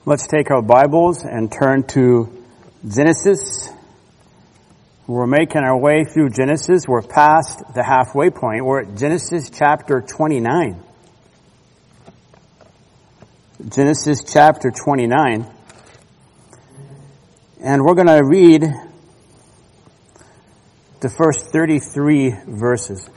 Let's take our Bibles and turn to Genesis. We're making our way through Genesis. We're past the halfway point. We're at Genesis chapter 29. Genesis chapter 29. And we're going to read the first 33 verses.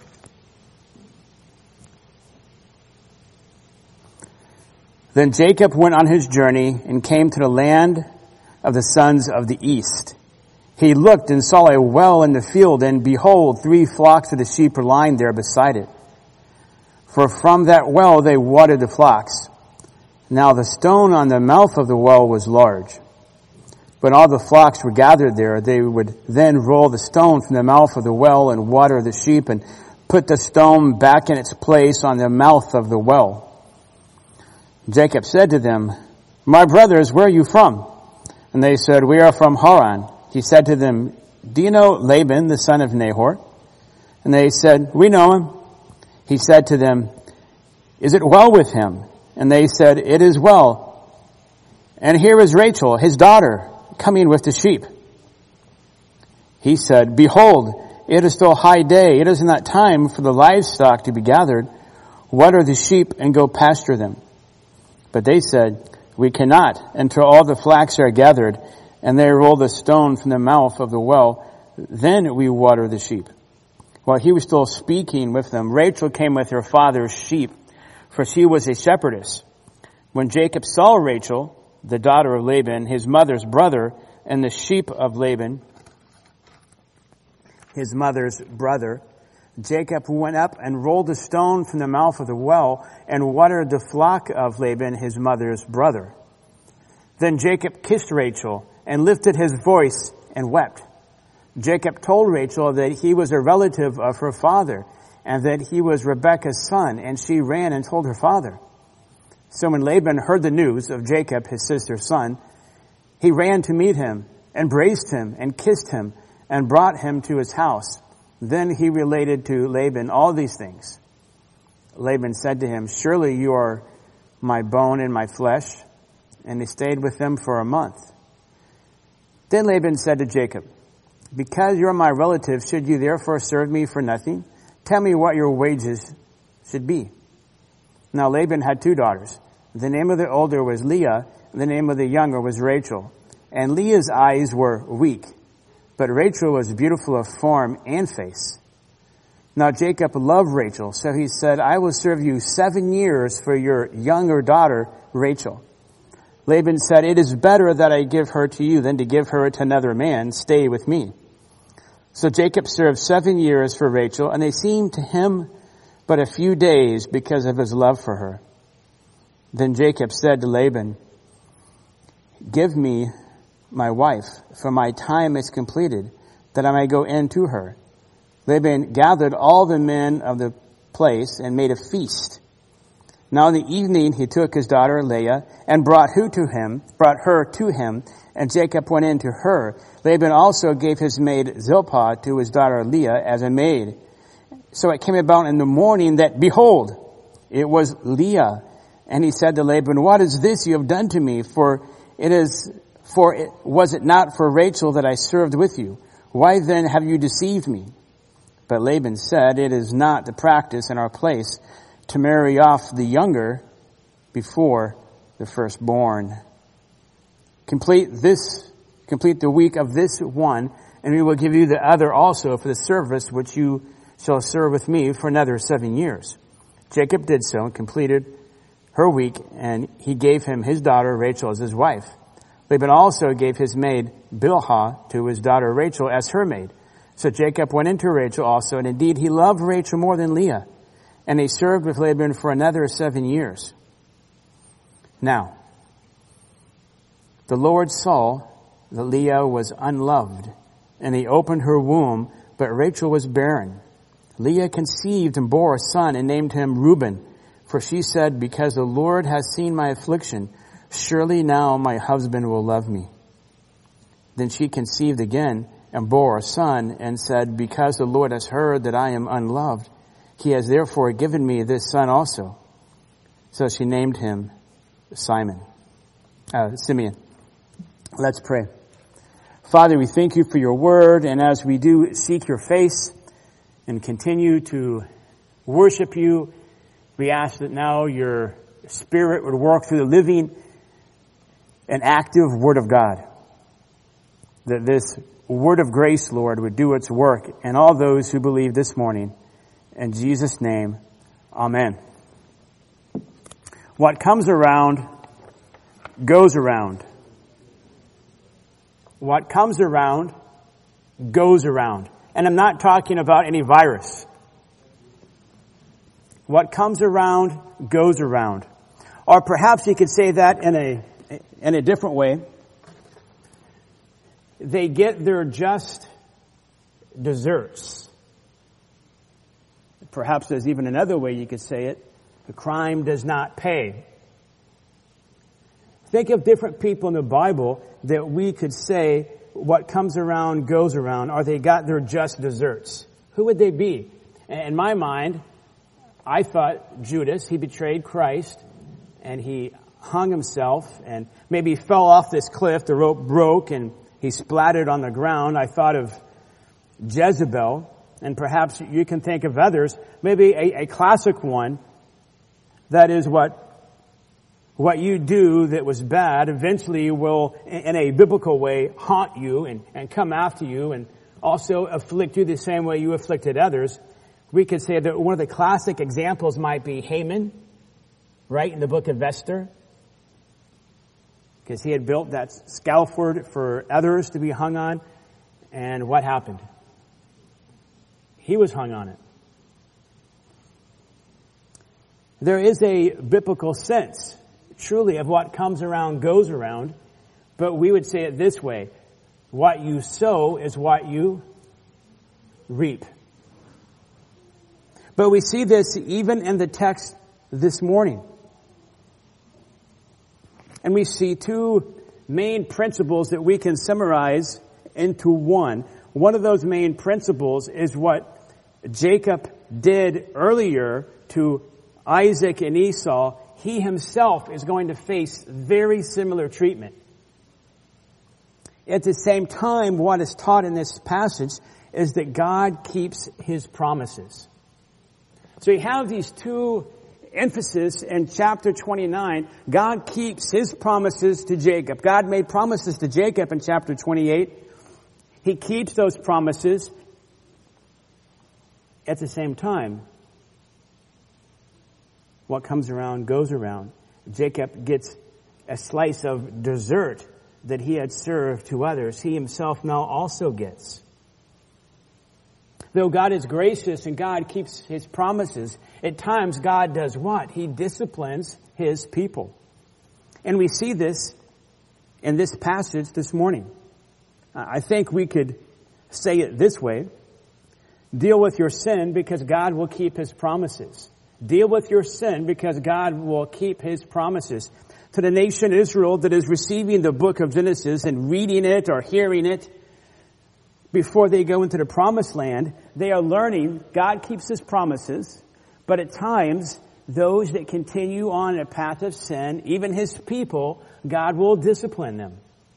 Then Jacob went on his journey and came to the land of the sons of the east. He looked and saw a well in the field, and behold, 3 flocks of the sheep were lying there beside it. For from that well they watered the flocks. Now the stone on the mouth of the well was large. When all the flocks were gathered there, they would then roll the stone from the mouth of the well and water the sheep, and put the stone back in its place on the mouth of the well. Jacob said to them, "My brothers, where are you from?" And they said, "We are from Haran." He said to them, "Do you know Laban, the son of Nahor?" And they said, "We know him." He said to them, "Is it well with him?" And they said, "It is well. And here is Rachel, his daughter, coming with the sheep." He said, "Behold, it is still high day. It is not time for the livestock to be gathered. Water the sheep and go pasture them." But they said, "We cannot until all the flax are gathered." And they rolled the stone from the mouth of the well. Then we water the sheep. While he was still speaking with them, Rachel came with her father's sheep, for she was a shepherdess. When Jacob saw Rachel, the daughter of Laban, his mother's brother, and the sheep of Laban, his mother's brother, Jacob went up and rolled the stone from the mouth of the well and watered the flock of Laban, his mother's brother. Then Jacob kissed Rachel and lifted his voice and wept. Jacob told Rachel that he was a relative of her father and that he was Rebekah's son, and she ran and told her father. So when Laban heard the news of Jacob, his sister's son, he ran to meet him, embraced him, and kissed him, and brought him to his house. Then he related to Laban all these things. Laban said to him, "Surely you are my bone and my flesh." And he stayed with them for a month. Then Laban said to Jacob, "Because you are my relative, should you therefore serve me for nothing? Tell me what your wages should be." Now Laban had 2 daughters. The name of the older was Leah, and the name of the younger was Rachel. And Leah's eyes were weak, but Rachel was beautiful of form and face. Now Jacob loved Rachel, so he said, "I will serve you 7 years for your younger daughter, Rachel." Laban said, "It is better that I give her to you than to give her to another man. Stay with me." So Jacob served 7 years for Rachel, and they seemed to him but a few days because of his love for her. Then Jacob said to Laban, "Give me my wife, for my time is completed, that I may go in to her." Laban gathered all the men of the place and made a feast. Now in the evening he took his daughter Leah and brought her to him, and Jacob went in to her. Laban also gave his maid Zilpah to his daughter Leah as a maid. So it came about in the morning that, behold, it was Leah. And he said to Laban, "What is this you have done to me? Was it not for Rachel that I served with you? Why then have you deceived me?" But Laban said, "It is not the practice in our place to marry off the younger before the firstborn. Complete the week of this one, and we will give you the other also for the service which you shall serve with me for another 7 years." Jacob did so and completed her week, and he gave him his daughter Rachel as his wife. Laban also gave his maid Bilhah to his daughter Rachel as her maid. So Jacob went into Rachel also, and indeed he loved Rachel more than Leah. And he served with Laban for another 7 years. Now, the Lord saw that Leah was unloved, and he opened her womb, but Rachel was barren. Leah conceived and bore a son and named him Reuben, for she said, "Because the Lord has seen my affliction, surely now my husband will love me." Then she conceived again and bore a son and said, "Because the Lord has heard that I am unloved, he has therefore given me this son also." So she named him Simon. Simeon. Let's pray. Father, we thank you for your word, and as we do seek your face and continue to worship you, we ask that now your Spirit would work through the living and active Word of God. That this word of grace, Lord, would do its work in all those who believe this morning. In Jesus' name, amen. What comes around goes around. What comes around goes around. And I'm not talking about any virus. What comes around goes around. Or perhaps you could say that in a different way. They get their just desserts. Perhaps there's even another way you could say it. The crime does not pay. Think of different people in the Bible that we could say what comes around goes around, or they got their just desserts. Who would they be? In my mind, I thought Judas, he betrayed Christ, and he hung himself, and maybe fell off this cliff, the rope broke, and he splattered on the ground. I thought of Jezebel, and perhaps you can think of others. Maybe a classic one, that is what you do that was bad eventually will, in a biblical way, haunt you and come after you and also afflict you the same way you afflicted others. We could say that one of the classic examples might be Haman, right, in the book of Esther. Because he had built that scaffold for others to be hung on. And what happened? He was hung on it. There is a biblical sense, truly, of what comes around goes around, but we would say it this way: what you sow is what you reap. But we see this even in the text this morning. And we see two main principles that we can summarize into one. One of those main principles is what Jacob did earlier to Isaac and Esau. He himself is going to face very similar treatment. At the same time, what is taught in this passage is that God keeps His promises. So you have these two emphasis in chapter 29. God keeps His promises to Jacob. God made promises to Jacob in chapter 28. He keeps those promises. At the same time, what comes around goes around. Jacob gets a slice of dessert that he had served to others. He himself now also gets. Though God is gracious and God keeps His promises, at times God does what? He disciplines His people. And we see this in this passage this morning. I think we could say it this way: deal with your sin because God will keep His promises. Deal with your sin because God will keep His promises. To the nation Israel that is receiving the book of Genesis and reading it or hearing it before they go into the promised land, they are learning God keeps His promises, but at times those that continue on a path of sin, even His people, God will discipline them.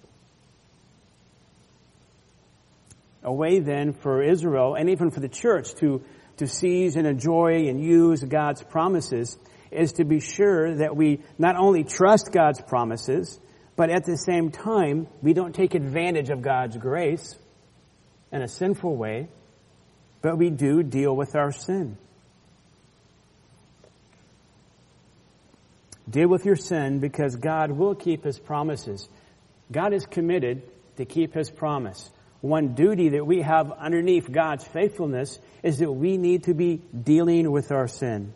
A way then for Israel and even for the church to seize and enjoy and use God's promises is to be sure that we not only trust God's promises, but at the same time, we don't take advantage of God's grace in a sinful way, but we do deal with our sin. Deal with your sin because God will keep His promises. God is committed to keep His promise. One duty that we have underneath God's faithfulness is that we need to be dealing with our sin.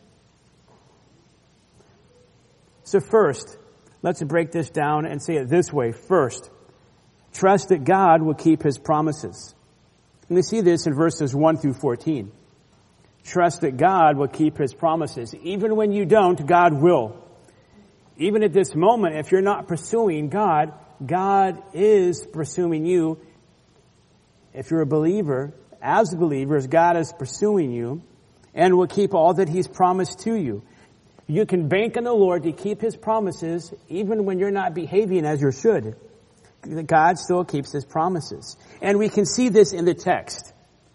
So first, let's break this down and say it this way. First, trust that God will keep His promises. And we see this in verses 1 through 14. Trust that God will keep His promises. Even when you don't, God will. Even at this moment, if you're not pursuing God, God is pursuing you. If you're a believer, as believers, God is pursuing you and will keep all that He's promised to you. You can bank on the Lord to keep His promises even when you're not behaving as you should. God still keeps His promises. And we can see this in the text.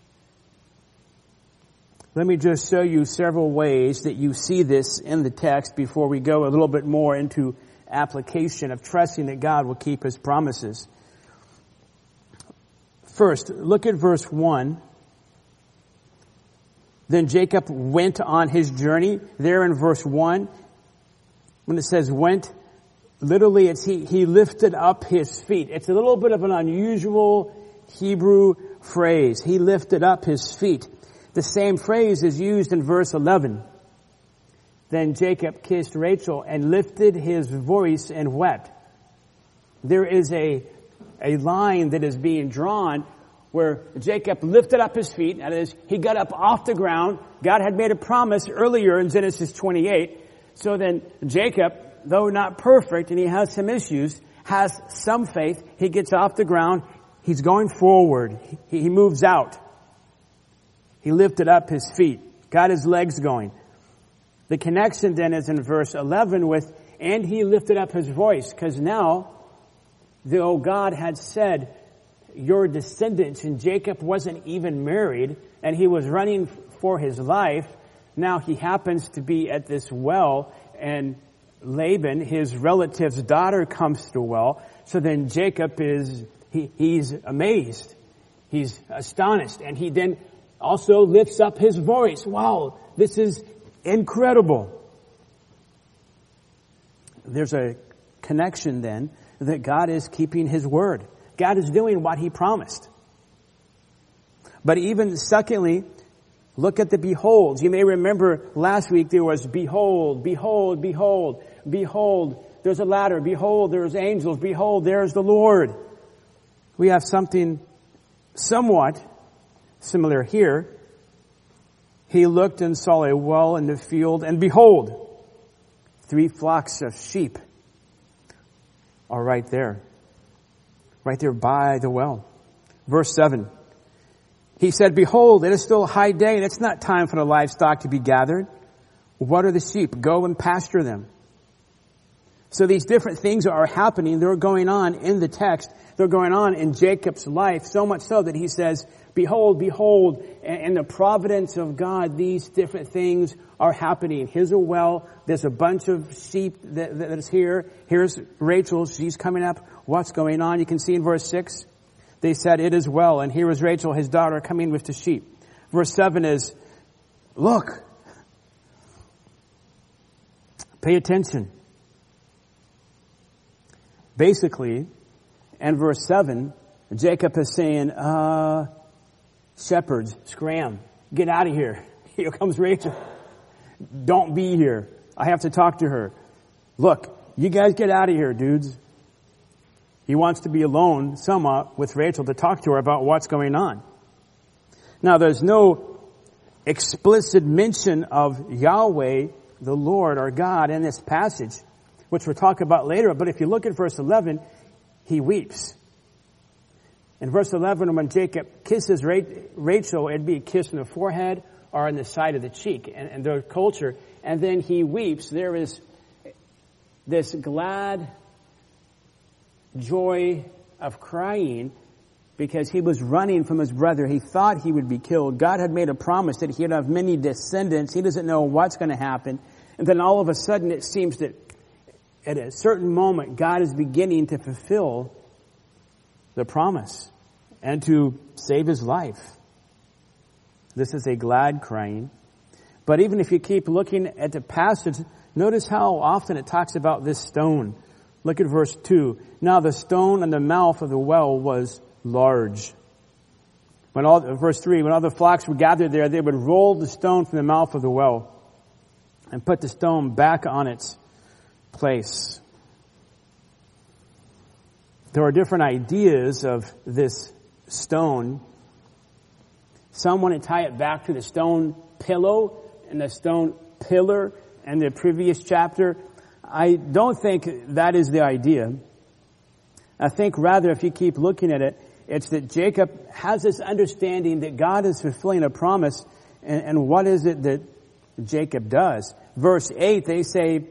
Let me just show you several ways that you see this in the text before we go a little bit more into application of trusting that God will keep His promises. First, look at verse 1. Then Jacob went on his journey. There in verse 1, when it says went, literally it's he lifted up his feet. It's a little bit of an unusual Hebrew phrase. He lifted up his feet. The same phrase is used in verse 11. Then Jacob kissed Rachel and lifted his voice and wept. There is a line that is being drawn where Jacob lifted up his feet. That is, he got up off the ground. God had made a promise earlier in Genesis 28. So then Jacob, though not perfect and he has some issues, has some faith. He gets off the ground. He's going forward. He moves out. He lifted up his feet, got his legs going. The connection then is in verse 11 with, and he lifted up his voice, because now, though God had said, your descendants, and Jacob wasn't even married, and he was running for his life, now he happens to be at this well, and Laban, his relative's daughter, comes to the well. So then Jacob he's amazed. He's astonished, and he then also lifts up his voice. Wow, this is incredible. There's a connection then that God is keeping His word. God is doing what He promised. But even secondly, look at the beholds. You may remember last week there was behold, behold, behold, behold. There's a ladder. Behold, there's angels. Behold, there's the Lord. We have something somewhat similar here. He looked and saw a well in the field, and behold, 3 flocks of sheep are right there by the well. Verse 7. He said, behold, it is still high day, and it's not time for the livestock to be gathered. What are the sheep? Go and pasture them. So these different things are happening. They're going on in the text. They're going on in Jacob's life, so much so that he says, behold, behold, and the providence of God, these different things are happening. Here's a well. There's a bunch of sheep that is here. Here's Rachel. She's coming up. What's going on? You can see in verse 6. They said, it is well. And here is Rachel, his daughter, coming with the sheep. Verse 7 is, look. Pay attention. Basically, in verse 7, Jacob is saying, shepherds, scram, get out of here. Here comes Rachel. Don't be here. I have to talk to her. Look, you guys get out of here, dudes. He wants to be alone somewhat with Rachel to talk to her about what's going on. Now, there's no explicit mention of Yahweh, the Lord, or God, in this passage, which we'll talk about later. But if you look at verse 11, he weeps. In verse 11, when Jacob kisses Rachel, it'd be a kiss on the forehead or on the side of the cheek in their culture. And then he weeps. There is this glad joy of crying because he was running from his brother. He thought he would be killed. God had made a promise that he'd have many descendants. He doesn't know what's going to happen. And then all of a sudden it seems that at a certain moment God is beginning to fulfill the promise and to save his life. This is a glad crying. But even if you keep looking at the passage, notice how often it talks about this stone. Look at verse 2. Now the stone on the mouth of the well was large. Verse 3, when all the flocks were gathered there, they would roll the stone from the mouth of the well and put the stone back on its place. There are different ideas of this stone. Some want to tie it back to the stone pillow and the stone pillar in the previous chapter. I don't think that is the idea. I think rather, if you keep looking at it, it's that Jacob has this understanding that God is fulfilling a promise, and what is it that Jacob does? verse 8, they say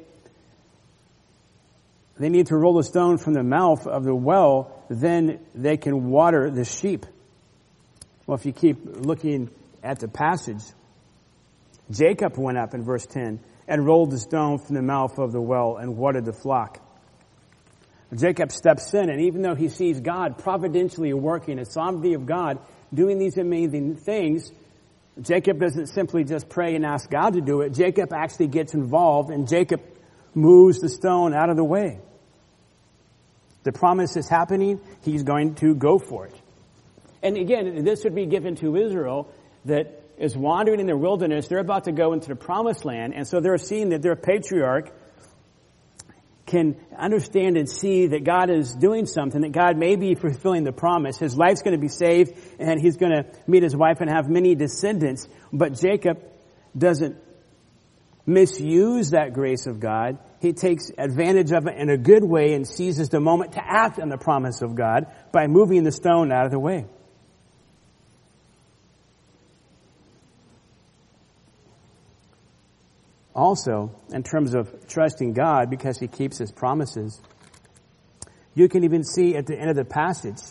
they need to roll the stone from the mouth of the well, then they can water the sheep. Well, if you keep looking at the passage, Jacob went up in verse 10 and rolled the stone from the mouth of the well and watered the flock. Jacob steps in, and even though he sees God providentially working, the sovereignty of God doing these amazing things, Jacob doesn't simply just pray and ask God to do it. Jacob actually gets involved, and Jacob moves the stone out of the way. The promise is happening. He's going to go for it. And again, this would be given to Israel that is wandering in the wilderness. They're about to go into the promised land, and so they're seeing that their patriarch can understand and see that God is doing something, that God may be fulfilling the promise. His life's going to be saved, and he's going to meet his wife and have many descendants. But Jacob doesn't misuse that grace of God. He takes advantage of it in a good way and seizes the moment to act on the promise of God by moving the stone out of the way. Also, in terms of trusting God because he keeps his promises, you can even see at the end of the passage,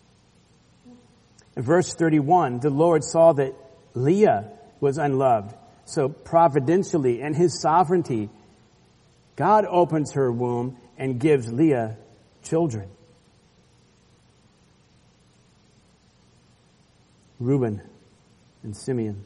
in verse 31, the Lord saw that Leah was unloved. So providentially, in his sovereignty, God opens her womb and gives Leah children. Reuben and Simeon.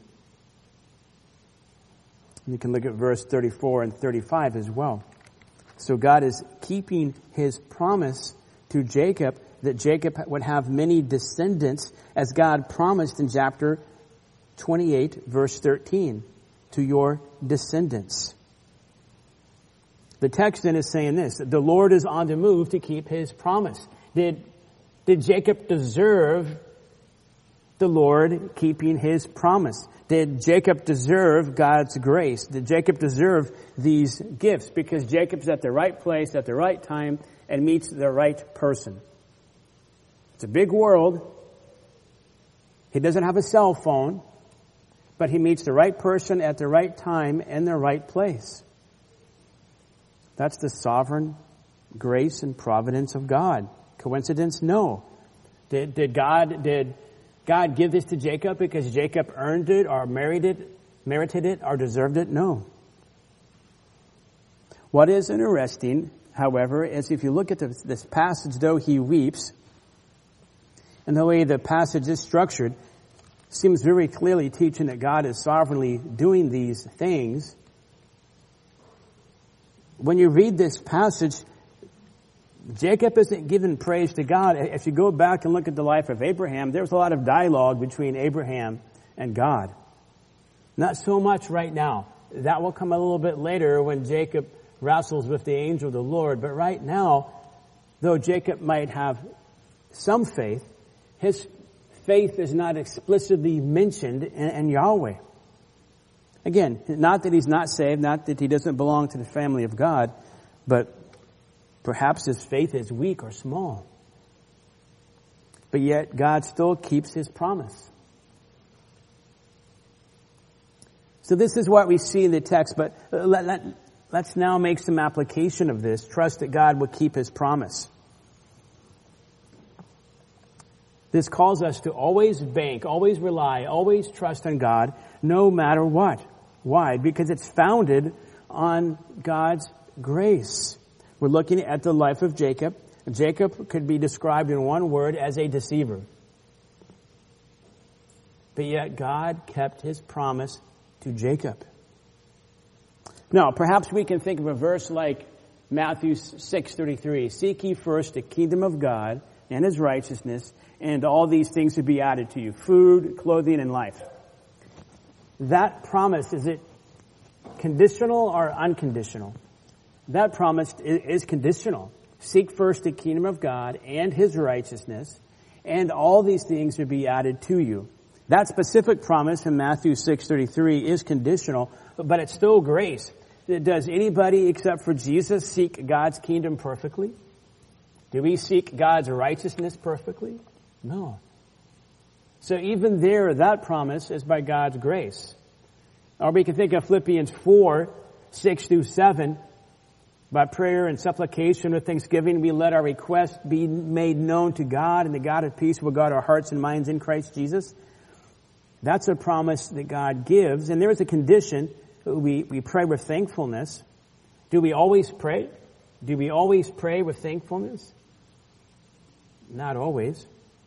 You can look at verse 34 and 35 as well. So God is keeping his promise to Jacob that Jacob would have many descendants, as God promised in chapter 28, verse 13, to your descendants. The text then is saying this, that the Lord is on the move to keep his promise. Did Jacob deserve the Lord keeping his promise? Did Jacob deserve God's grace? Did Jacob deserve these gifts? Because Jacob's at the right place at the right time and meets the right person. It's a big world. He doesn't have a cell phone, but he meets the right person at the right time in the right place. That's the sovereign grace and providence of God. Coincidence? No. Did God give this to Jacob because Jacob earned it or merited it or deserved it? No. What is interesting, however, is if you look at this passage, though he weeps, and the way the passage is structured, seems very clearly teaching that God is sovereignly doing these things. When you read this passage, Jacob isn't giving praise to God. If you go back and look at the life of Abraham, there's a lot of dialogue between Abraham and God. Not so much right now. That will come a little bit later when Jacob wrestles with the angel of the Lord. But right now, though Jacob might have some faith, his faith is not explicitly mentioned in Yahweh. Again, not that he's not saved, not that he doesn't belong to the family of God, but perhaps his faith is weak or small. But yet, God still keeps his promise. So this is what we see in the text, but let's now make some application of this. Trust that God will keep his promise. This calls us to always bank, always rely, always trust on God, no matter what. Why? Because it's founded on God's grace. We're looking at the life of Jacob. Jacob could be described in one word as a deceiver. But yet God kept his promise to Jacob. Now, perhaps we can think of a verse like Matthew 6:33. Seek ye first the kingdom of God and his righteousness, and all these things will be added to you. Food, clothing, and life. That promise, is it conditional or unconditional? That promise is conditional. Seek first the kingdom of God and his righteousness, and all these things will be added to you. That specific promise in Matthew 6:33 is conditional, but it's still grace. Does anybody except for Jesus seek God's kingdom perfectly? Do we seek God's righteousness perfectly? No. So even there, that promise is by God's grace. Or we can think of Philippians 4, 6 through 7, by prayer and supplication with thanksgiving, we let our requests be made known to God, and the God of peace will guard our hearts and minds in Christ Jesus. That's a promise that God gives. And there is a condition. We pray with thankfulness. Do we always pray? Do we always pray with thankfulness? Not always.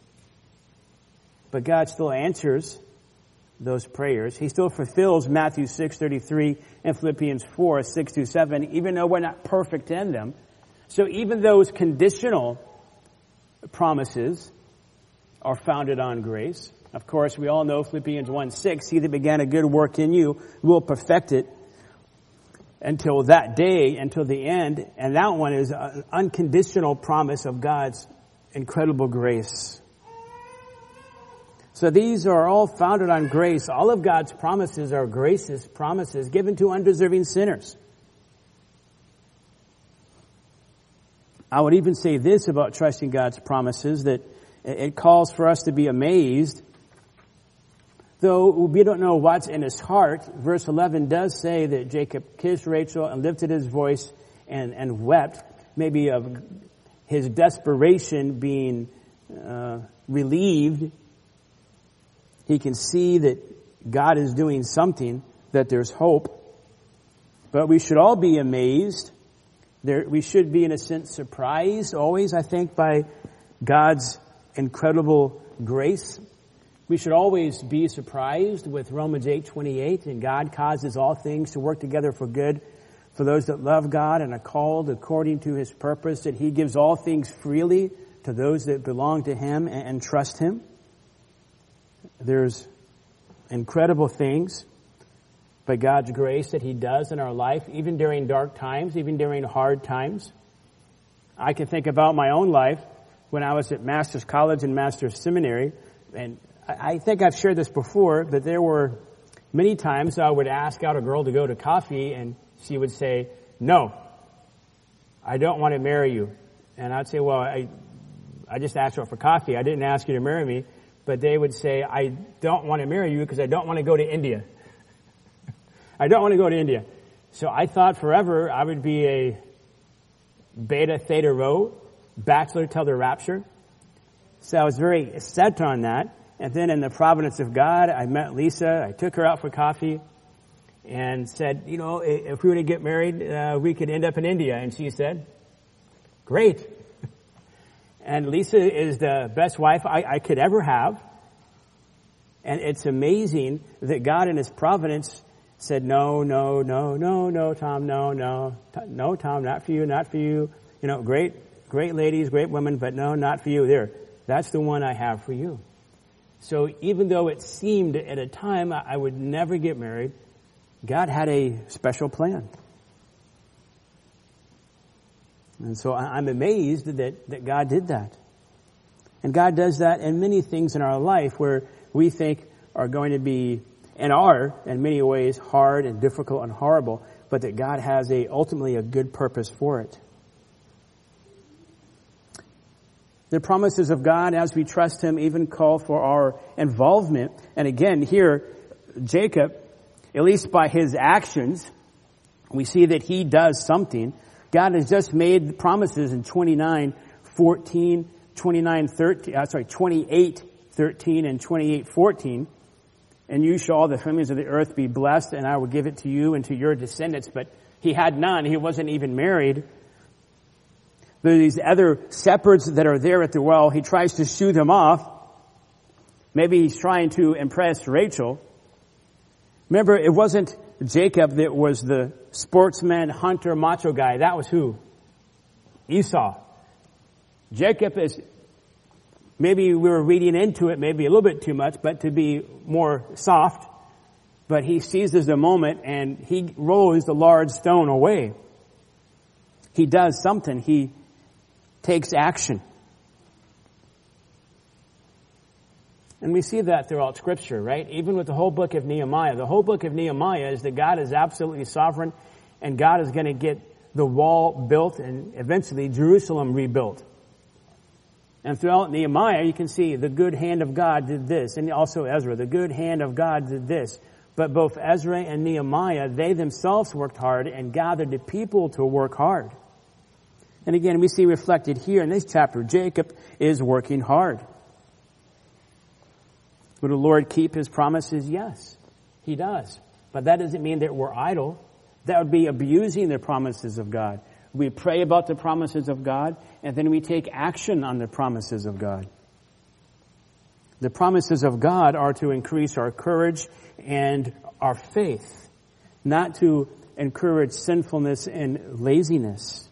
But God still answers those prayers. He still fulfills Matthew 6:33 and Philippians 4:6-7, even though we're not perfect in them. So even those conditional promises are founded on grace. Of course, we all know Philippians 1:6, he that began a good work in you will perfect it until that day, until the end. And that one is an unconditional promise of God's incredible grace. So these are all founded on grace. All of God's promises are gracious promises given to undeserving sinners. I would even say this about trusting God's promises, that it calls for us to be amazed. Though we don't know what's in his heart, verse 11 does say that Jacob kissed Rachel and lifted his voice and wept, maybe of his desperation being relieved. He can see that God is doing something, that there's hope. But we should all be amazed. We should be, in a sense, surprised always, I think, by God's incredible grace. We should always be surprised with Romans 8:28, and God causes all things to work together for good for those that love God and are called according to his purpose, that he gives all things freely to those that belong to him and trust him. There's incredible things by God's grace that he does in our life, even during dark times, even during hard times. I can think about my own life when I was at Master's College and Master's Seminary, and I think I've shared this before, but there were many times I would ask out a girl to go to coffee, and she would say, "No, I don't want to marry you." And I'd say, "Well, I just asked her for coffee. I didn't ask you to marry me." But they would say, "I don't want to marry you because I don't want to go to India." I don't want to go to India. So I thought forever I would be a Beta Theta Rho, bachelor till the rapture. So I was very set on that. And then in the providence of God, I met Lisa. I took her out for coffee and said, if we were to get married, we could end up in India. And she said, "Great." And Lisa is the best wife I could ever have. And it's amazing that God in his providence said, no, Tom, no, Tom, not for you, not for you. Great ladies, great women, but no, not for you. There, that's the one I have for you. So even though it seemed at a time I would never get married, God had a special plan. And so I'm amazed that God did that. And God does that in many things in our life where we think are going to be, and are in many ways, hard and difficult and horrible, but that God has ultimately a good purpose for it. The promises of God, as we trust him, even call for our involvement. And again, here, Jacob, at least by his actions, we see that he does something. God has just made promises in 28:13 and 28:14. "And you shall all the families of the earth be blessed, and I will give it to you and to your descendants." But he had none. He wasn't even married. There are these other shepherds that are there at the well. He tries to shoo them off. Maybe he's trying to impress Rachel. Remember, it wasn't Jacob that was the sportsman, hunter, macho guy. That was who? Esau. Jacob is, maybe we were reading into it maybe a little bit too much, but to be more soft. But he seizes the moment and he rolls the large stone away. He does something. He takes action. And we see that throughout Scripture, right? Even with the whole book of Nehemiah. The whole book of Nehemiah is that God is absolutely sovereign, and God is going to get the wall built and eventually Jerusalem rebuilt. And throughout Nehemiah, you can see the good hand of God did this. And also Ezra, the good hand of God did this. But both Ezra and Nehemiah, they themselves worked hard and gathered the people to work hard. And again, we see reflected here in this chapter, Jacob is working hard. Would the Lord keep his promises? Yes, he does. But that doesn't mean that we're idle. That would be abusing the promises of God. We pray about the promises of God, and then we take action on the promises of God. The promises of God are to increase our courage and our faith, not to encourage sinfulness and laziness.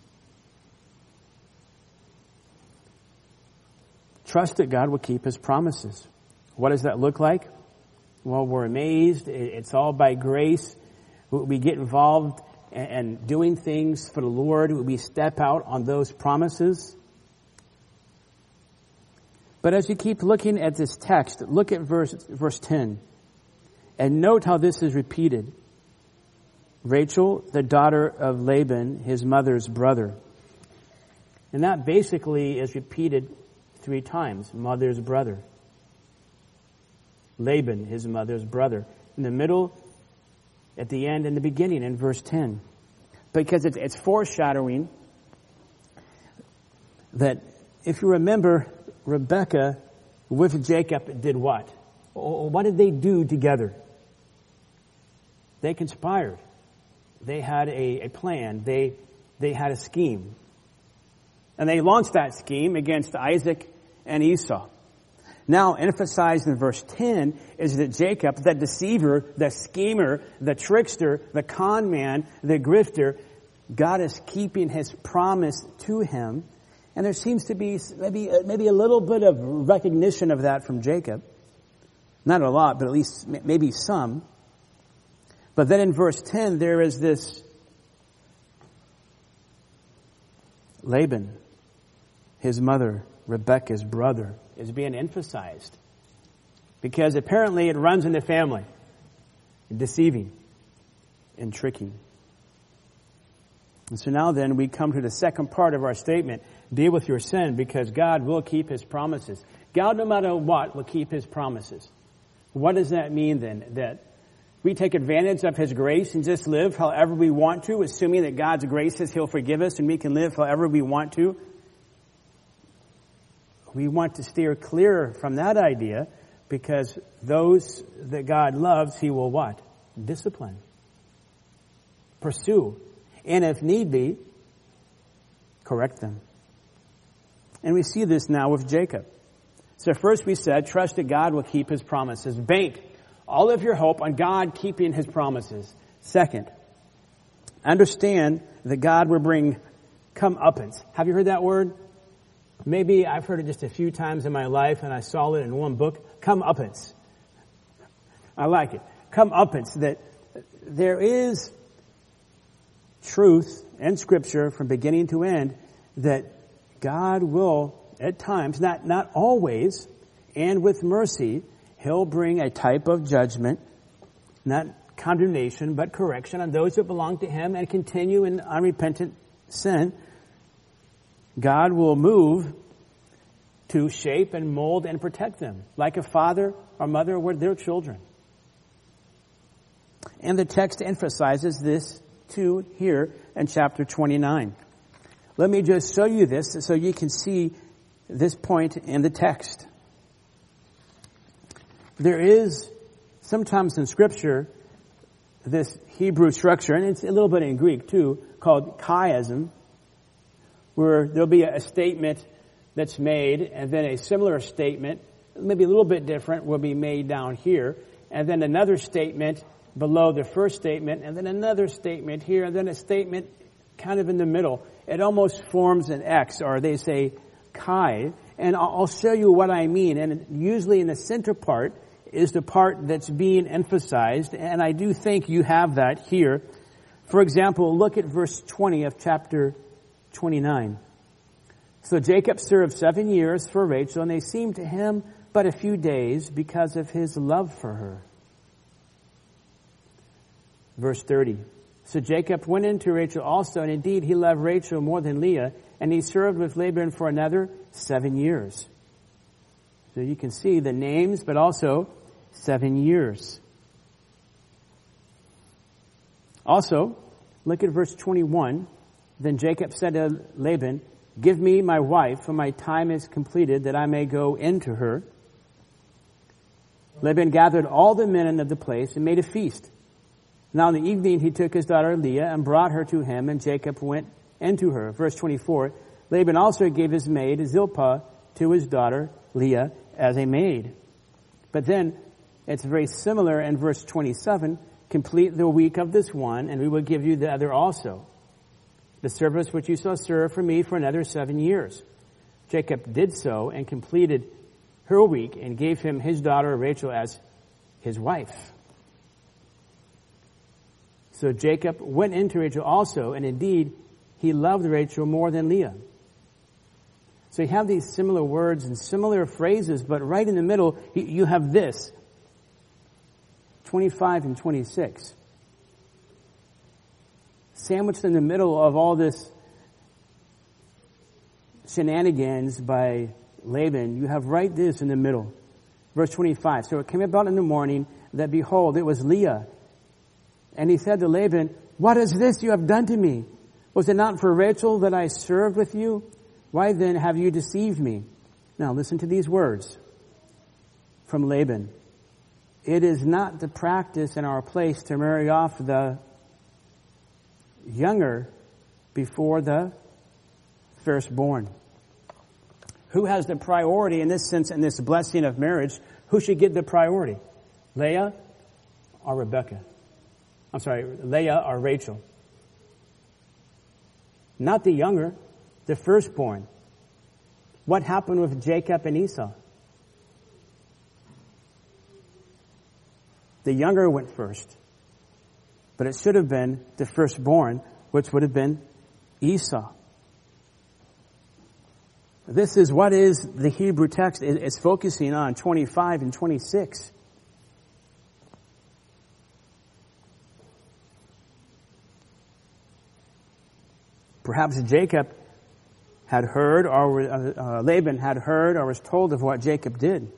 Trust that God will keep his promises. What does that look like? Well, we're amazed. It's all by grace. We get involved and doing things for the Lord. We step out on those promises. But as you keep looking at this text, look at verse 10. And note how this is repeated. Rachel, the daughter of Laban, his mother's brother. And that basically is repeated 3 times. Mother's brother. Laban, his mother's brother. In the middle, at the end, in the beginning, in verse 10. Because it's foreshadowing that, if you remember, Rebekah with Jacob did what? What did they do together? They conspired. They had a plan. They had a scheme. And they launched that scheme against Isaac and Esau. Now, emphasized in verse 10 is that Jacob, the deceiver, the schemer, the trickster, the con man, the grifter, God is keeping his promise to him. And there seems to be maybe a little bit of recognition of that from Jacob. Not a lot, but at least maybe some. But then in verse 10, there is this Laban, his mother, Rebekah's brother, is being emphasized. Because apparently it runs in the family. Deceiving and tricking. And so now then we come to the second part of our statement. Deal with your sin because God will keep his promises. God, no matter what, will keep his promises. What does that mean then? That we take advantage of his grace and just live however we want to, assuming that God's grace says he'll forgive us and we can live however we want to? We want to steer clear from that idea because those that God loves, he will what? Discipline. Pursue. And if need be, correct them. And we see this now with Jacob. So first we said, trust that God will keep his promises. Bank all of your hope on God keeping his promises. Second, understand that God will bring comeuppance. Have you heard that word? Maybe I've heard it just a few times in my life and I saw it in one book. Comeuppance. I like it. Comeuppance. That there is truth in Scripture from beginning to end that God will, at times, not always, and with mercy, he'll bring a type of judgment, not condemnation, but correction on those that belong to him and continue in unrepentant sin. God will move to shape and mold and protect them, like a father or mother with their children. And the text emphasizes this too here in chapter 29. Let me just show you this so you can see this point in the text. There is sometimes in Scripture this Hebrew structure, and it's a little bit in Greek too, called chiasm, where there'll be a statement that's made, and then a similar statement, maybe a little bit different, will be made down here, and then another statement below the first statement, and then another statement here, and then a statement kind of in the middle. It almost forms an X, or they say chi, and I'll show you what I mean. And usually in the center part is the part that's being emphasized, and I do think you have that here. For example, look at verse 20 of chapter 29. So Jacob served 7 years for Rachel, and they seemed to him but a few days because of his love for her. Verse 30. So Jacob went into Rachel also, and indeed he loved Rachel more than Leah, and he served with Laban for another 7 years. So you can see the names, but also 7 years. Also, look at verse 21. Then Jacob said to Laban, "Give me my wife, for my time is completed, that I may go into her." Laban gathered all the men of the place and made a feast. Now in the evening he took his daughter Leah and brought her to him, and Jacob went into her. Verse 24, Laban also gave his maid Zilpah to his daughter Leah as a maid. But then it's very similar in verse 27, complete the week of this one, and we will give you the other also. The service which you shall serve for me for another 7 years. Jacob did so and completed her week and gave him his daughter Rachel as his wife. So Jacob went into Rachel also, and indeed he loved Rachel more than Leah. So you have these similar words and similar phrases, but right in the middle you have this, 25 and 26. Sandwiched in the middle of all this shenanigans by Laban, you have right this in the middle. Verse 25. So it came about in the morning that, behold, it was Leah. And he said to Laban, "What is this you have done to me? Was it not for Rachel that I served with you? Why then have you deceived me?" Now listen to these words from Laban. "It is not the practice in our place to marry off the younger before the firstborn." Who has the priority in this sense, in this blessing of marriage? Who should get the priority? Leah or Rebecca? I'm sorry, Leah or Rachel? Not the younger, the firstborn. What happened with Jacob and Esau? The younger went first. But it should have been the firstborn, which would have been Esau. This is what is the Hebrew text is focusing on, 25 and 26. Perhaps Jacob had heard, or Laban had heard, or was told of what Jacob did.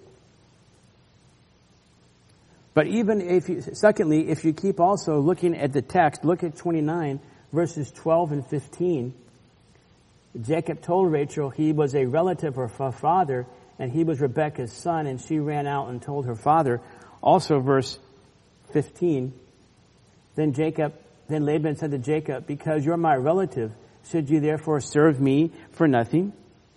But even secondly, if you keep also looking at the text, look at 29, verses 12 and 15. Jacob told Rachel he was a relative of her father, and he was Rebekah's son, and she ran out and told her father. Also verse 15, Then Laban said to Jacob, "Because you're my relative, should you therefore serve me for nothing?"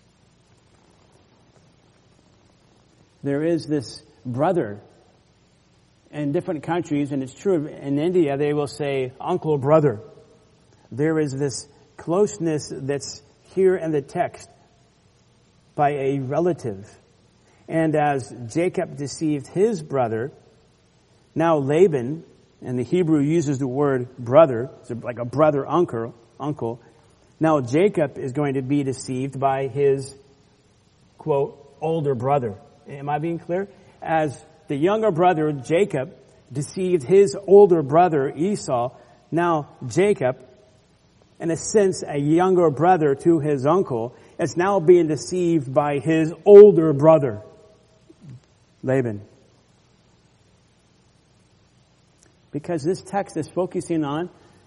There is this brother in different countries, and it's true in India, they will say uncle, brother. There is this closeness that's here in the text by a relative. And as Jacob deceived his brother, now Laban, and the Hebrew uses the word brother, so like a brother uncle. Now Jacob is going to be deceived by his, quote, older brother. Am I being clear? As the younger brother, Jacob, deceived his older brother, Esau, now Jacob, in a sense, a younger brother to his uncle, is now being deceived by his older brother, Laban. Because this text is focusing on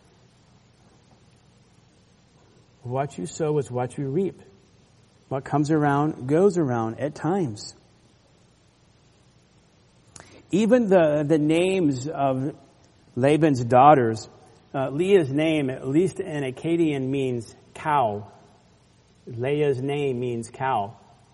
what you sow is what you reap. What comes around goes around at times. Even the names of Laban's daughters, Leah's name, at least in Akkadian, means cow. Leah's name means cow.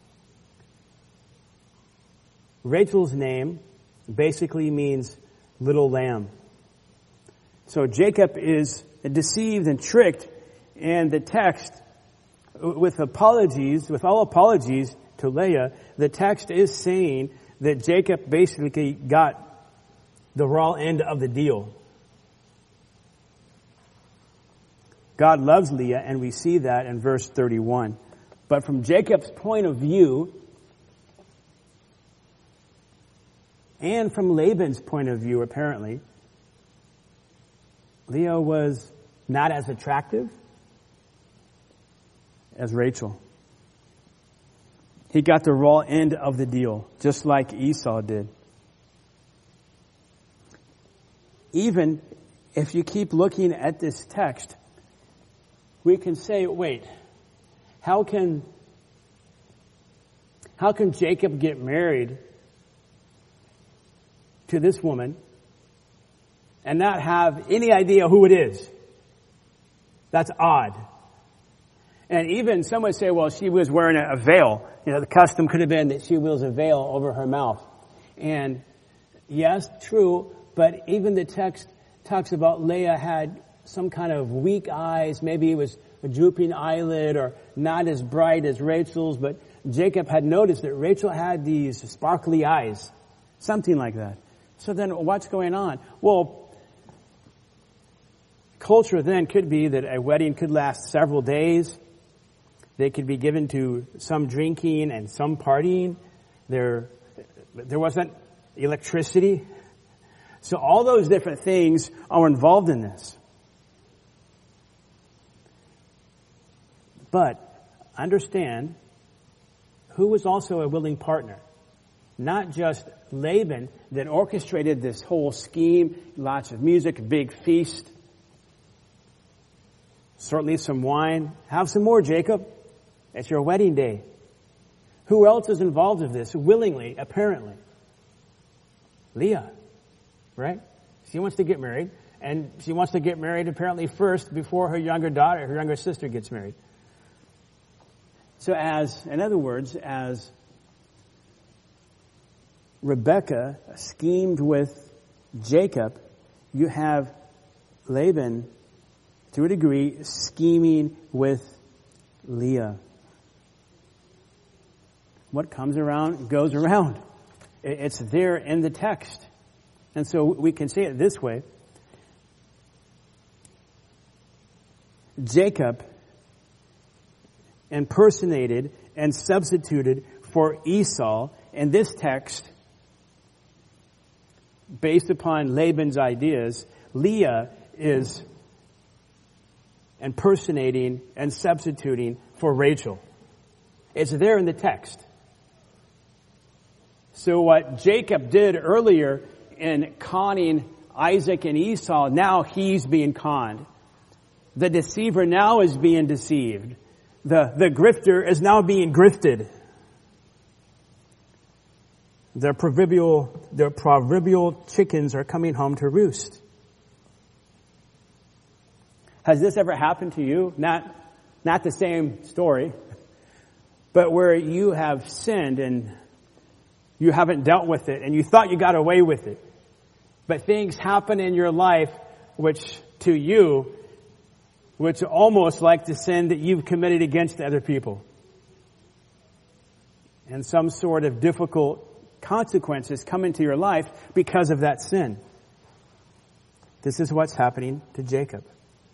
Rachel's name basically means little lamb. So Jacob is deceived and tricked, and the text, with all apologies to Leah, the text is saying that Jacob basically got the raw end of the deal. God loves Leah, and we see that in verse 31. But from Jacob's point of view, and from Laban's point of view, apparently, Leah was not as attractive as Rachel. He got the raw end of the deal, just like Esau did. Even if you keep looking at this text, we can say, wait, how can Jacob get married to this woman and not have any idea who it is? That's odd. And even some would say, well, she was wearing a veil. The custom could have been that she wears a veil over her mouth. And yes, true, but even the text talks about Leah had some kind of weak eyes. Maybe it was a drooping eyelid or not as bright as Rachel's, but Jacob had noticed that Rachel had these sparkly eyes. Something like that. So then what's going on? Well, culture then could be that a wedding could last several days. They could be given to some drinking and some partying. There wasn't electricity. So all those different things are involved in this. But understand who was also a willing partner. Not just Laban that orchestrated this whole scheme, lots of music, big feast, certainly some wine. Have some more, Jacob. It's your wedding day. Who else is involved in this willingly, apparently? Leah, right? She wants to get married, and she wants to get married apparently first before her younger sister gets married. So in other words, as Rebekah schemed with Jacob, you have Laban, to a degree, scheming with Leah. What comes around goes around. It's there in the text. And so we can say it this way. Jacob impersonated and substituted for Esau in this text based upon Laban's ideas. Leah is impersonating and substituting for Rachel. It's there in the text. So what Jacob did earlier in conning Isaac and Esau, now he's being conned. The deceiver now is being deceived. The grifter is now being grifted. The proverbial chickens are coming home to roost. Has this ever happened to you? Not the same story, but where you have sinned and you haven't dealt with it and you thought you got away with it. But things happen in your life which almost like the sin that you've committed against other people. And some sort of difficult consequences come into your life because of that sin. This is what's happening to Jacob.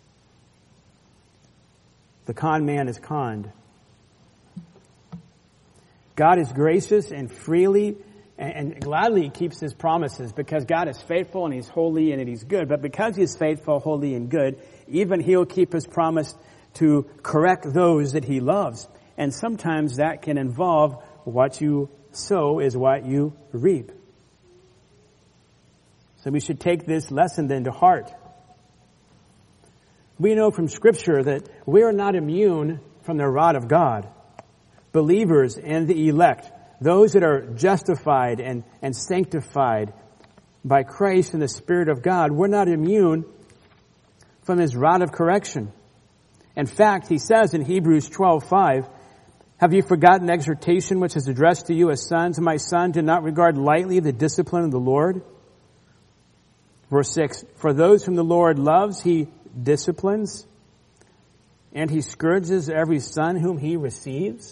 The con man is conned. God is gracious and freely and gladly keeps his promises because God is faithful and he's holy and he's good. But because he's faithful, holy, and good, even he'll keep his promise to correct those that he loves. And sometimes that can involve what you sow is what you reap. So we should take this lesson then to heart. We know from Scripture that we are not immune from the wrath of God. Believers and the elect, those that are justified and sanctified by Christ and the Spirit of God, we're not immune from his rod of correction. In fact, he says in Hebrews 12:5, "Have you forgotten the exhortation which is addressed to you as sons? My son, do not regard lightly the discipline of the Lord." Verse 6, "For those whom the Lord loves, he disciplines, and he scourges every son whom he receives."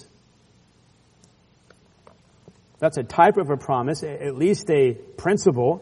That's a type of a promise, at least a principle.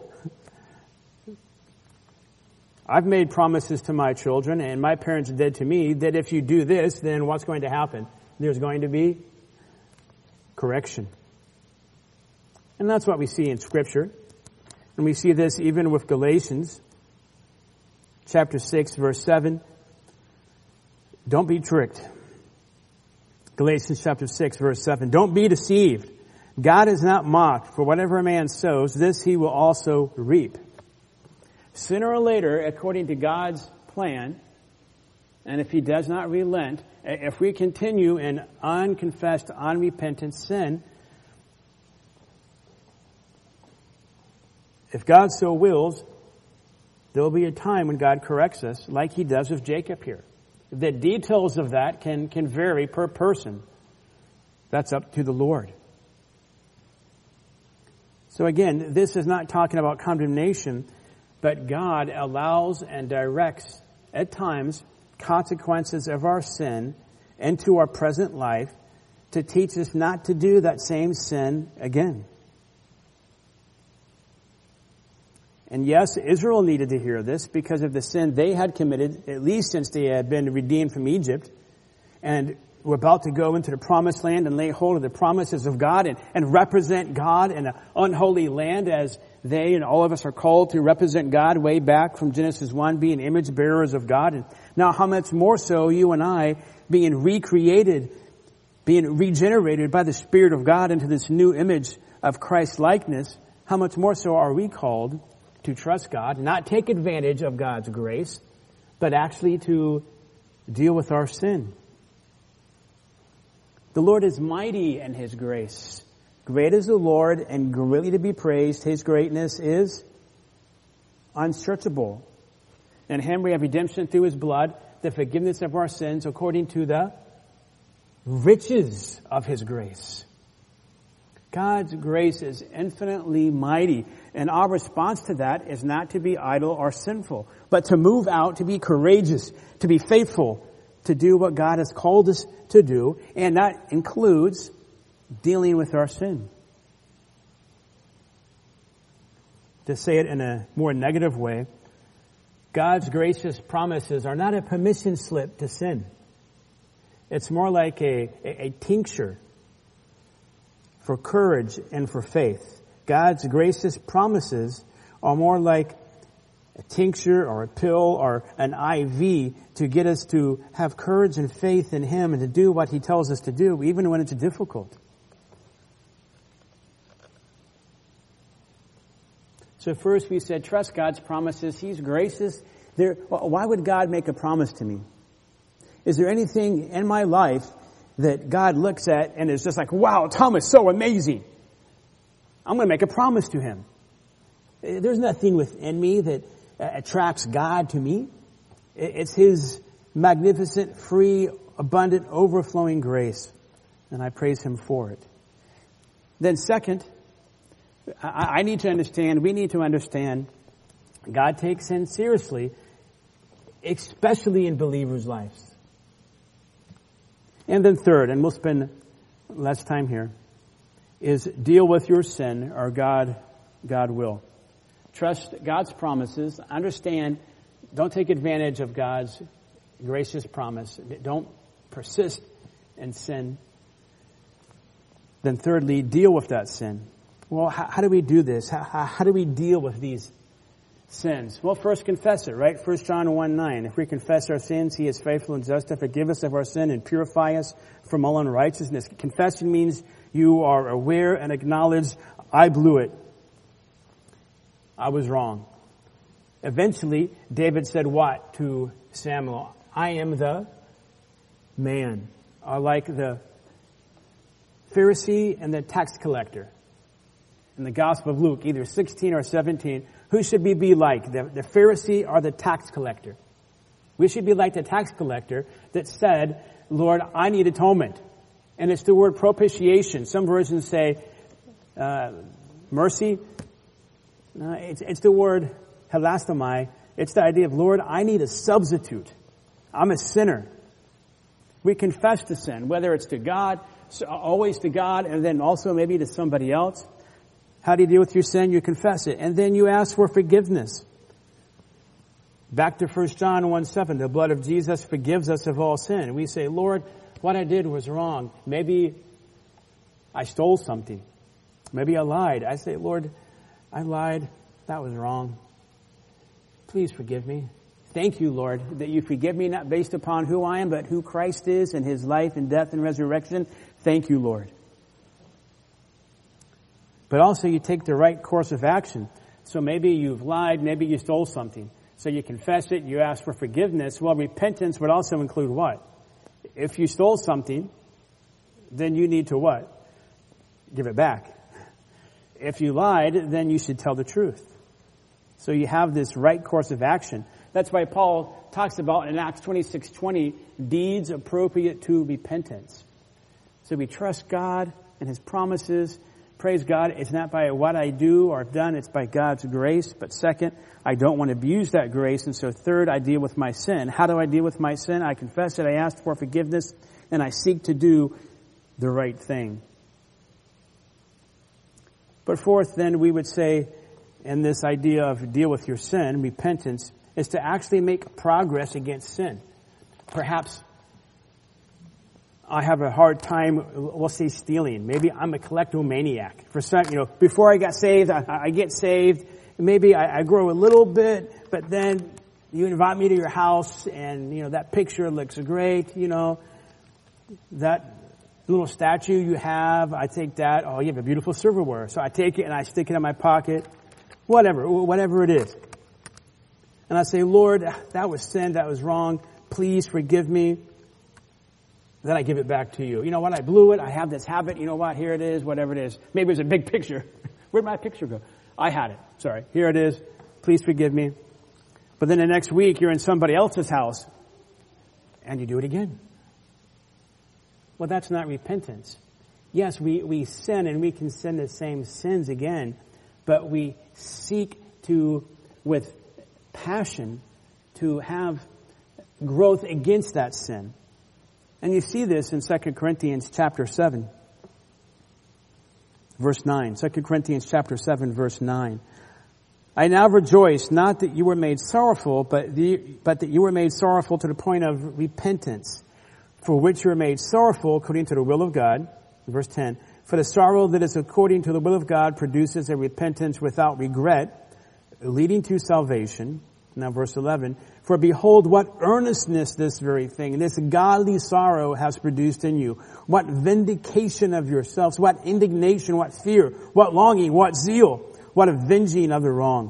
I've made promises to my children, and my parents did to me, that if you do this, then what's going to happen? There's going to be correction. And that's what we see in Scripture. And we see this even with Galatians chapter 6, verse 7. Don't be tricked. Galatians chapter 6, verse 7. Don't be deceived. God is not mocked, for whatever a man sows, this he will also reap. Sooner or later, according to God's plan, and if he does not relent, if we continue in unconfessed, unrepentant sin, if God so wills, there will be a time when God corrects us, like he does with Jacob here. The details of that can vary per person. That's up to the Lord. So again, this is not talking about condemnation, but God allows and directs at times consequences of our sin into our present life to teach us not to do that same sin again. And yes, Israel needed to hear this because of the sin they had committed, at least since they had been redeemed from Egypt and were about to go into the promised land and lay hold of the promises of God and represent God in an unholy land, as they and all of us are called to represent God way back from Genesis 1, being image bearers of God. And now how much more so you and I, being recreated, being regenerated by the Spirit of God into this new image of Christ likeness, how much more so are we called to trust God, not take advantage of God's grace, but actually to deal with our sin. The Lord is mighty in his grace. Great is the Lord and greatly to be praised. His greatness is unsearchable. In him we have redemption through his blood, the forgiveness of our sins according to the riches of his grace. God's grace is infinitely mighty, and our response to that is not to be idle or sinful, but to move out, to be courageous, to be faithful, to do what God has called us to do, and that includes dealing with our sin. To say it in a more negative way, God's gracious promises are not a permission slip to sin. It's more like a tincture for courage and for faith. God's gracious promises are more like a tincture or a pill or an IV to get us to have courage and faith in him and to do what he tells us to do, even when it's difficult. So first we said, trust God's promises. He's gracious. Why would God make a promise to me? Is there anything in my life that God looks at and is just like, wow, Tom is so amazing. I'm going to make a promise to him. There's nothing within me that attracts God to me. It's his magnificent, free, abundant, overflowing grace. And I praise him for it. Then second, I need to understand, we need to understand, God takes sin seriously, especially in believers' lives. And then third, and we'll spend less time here, is deal with your sin, or God will. Trust God's promises. Understand, don't take advantage of God's gracious promise. Don't persist in sin. Then thirdly, deal with that sin. Well, how do we do this? How do we deal with these sins? Well, first confess it, right? 1 John 1:9. If we confess our sins, he is faithful and just to forgive us of our sin and purify us from all unrighteousness. Confession means you are aware and acknowledge, I blew it. I was wrong. Eventually, David said what to Samuel? I am the man. Like the Pharisee and the tax collector. In the Gospel of Luke, either 16 or 17, who should we be like? The Pharisee or the tax collector? We should be like the tax collector that said, Lord, I need atonement. And it's the word propitiation. Some versions say mercy. It's the word hilastomai. It's the idea of, Lord, I need a substitute. I'm a sinner. We confess the sin, whether it's to God, always to God, and then also maybe to somebody else. How do you deal with your sin? You confess it. And then you ask for forgiveness. Back to 1 John 1:7, the blood of Jesus forgives us of all sin. We say, Lord, what I did was wrong. Maybe I stole something. Maybe I lied. I say, Lord, I lied. That was wrong. Please forgive me. Thank you, Lord, that you forgive me not based upon who I am, but who Christ is and his life and death and resurrection. Thank you, Lord. But also you take the right course of action. So maybe you've lied, maybe you stole something. So you confess it, you ask for forgiveness. Well, repentance would also include what? If you stole something, then you need to what? Give it back. If you lied, then you should tell the truth. So you have this right course of action. That's why Paul talks about in Acts 26:20, deeds appropriate to repentance. So we trust God and His promises. Praise God, it's not by what I do or have done, it's by God's grace. But second, I don't want to abuse that grace. And so third, I deal with my sin. How do I deal with my sin? I confess it, I ask for forgiveness, and I seek to do the right thing. But fourth, then, we would say, in this idea of deal with your sin, repentance, is to actually make progress against sin. Perhaps I have a hard time, we'll say, stealing. Maybe I'm a kleptomaniac. For some, before I got saved, I get saved. Maybe I grow a little bit, but then you invite me to your house, and, that picture looks great, that little statue you have, I take that. Oh, you have a beautiful silverware. So I take it and I stick it in my pocket. Whatever it is. And I say, Lord, that was sin, that was wrong. Please forgive me. Then I give it back to you. You know what? I blew it. I have this habit. You know what? Here it is, whatever it is. Maybe it's a big picture. Where'd my picture go? I had it. Sorry. Here it is. Please forgive me. But then the next week, you're in somebody else's house and you do it again. Well, that's not repentance. Yes, we sin and we can sin the same sins again, but we seek to, with passion, to have growth against that sin. And you see this in 2 Corinthians chapter 7, verse 9. 2 Corinthians chapter 7, verse 9. I now rejoice, not that you were made sorrowful, but that you were made sorrowful to the point of repentance, for which you were made sorrowful according to the will of God. Verse 10. For the sorrow that is according to the will of God produces a repentance without regret, leading to salvation. Now verse 11. For behold, what earnestness this very thing, this godly sorrow has produced in you. What vindication of yourselves, what indignation, what fear, what longing, what zeal, what avenging of the wrong.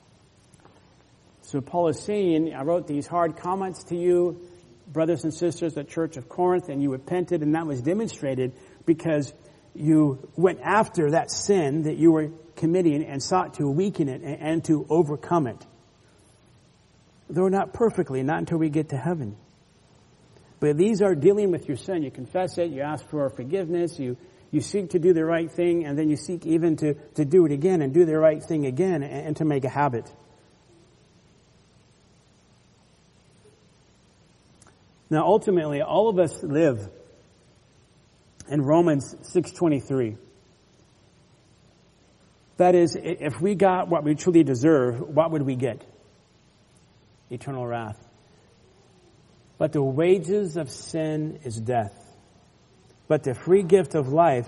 So Paul is saying, I wrote these hard comments to you, brothers and sisters at Church of Corinth, and you repented, and that was demonstrated because you went after that sin that you were committing and sought to weaken it and to overcome it. Though not perfectly, not until we get to heaven. But these are dealing with your sin. You confess it, you ask for forgiveness, you seek to do the right thing, and then you seek even to do it again and do the right thing again and to make a habit. Now, ultimately, all of us live in Romans 6:23. That is, if we got what we truly deserve, what would we get? Eternal wrath. But the wages of sin is death. But the free gift of life,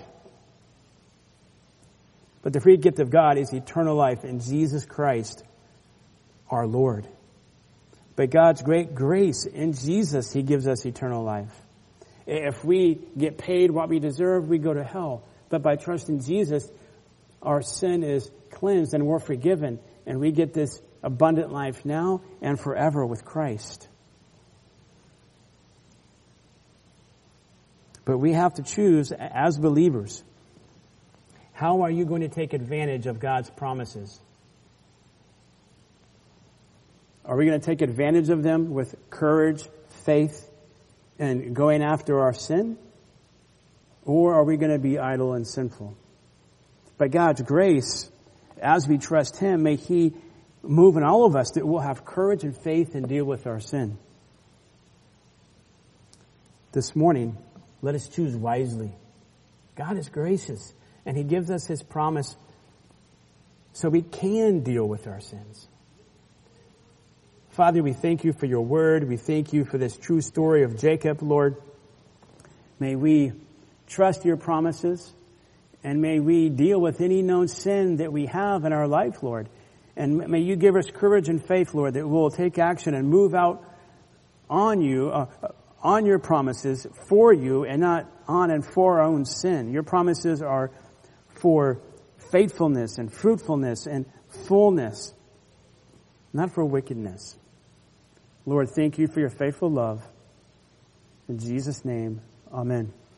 but the free gift of God is eternal life in Jesus Christ, our Lord. By God's great grace in Jesus, He gives us eternal life. If we get paid what we deserve, we go to hell. But by trusting Jesus, our sin is cleansed and we're forgiven. And we get this abundant life now and forever with Christ. But we have to choose as believers. How are you going to take advantage of God's promises? Are we going to take advantage of them with courage, faith, and going after our sin? Or are we going to be idle and sinful? By God's grace, as we trust Him, may He move in all of us that we'll have courage and faith and deal with our sin. This morning, let us choose wisely. God is gracious, and He gives us His promise so we can deal with our sins. Father, we thank You for Your word. We thank You for this true story of Jacob, Lord. May we trust Your promises, and may we deal with any known sin that we have in our life, Lord. And may You give us courage and faith, Lord, that we'll take action and move out on You, on Your promises for You, and not on and for our own sin. Your promises are for faithfulness and fruitfulness and fullness, not for wickedness. Lord, thank you for your faithful love. In Jesus' name, amen.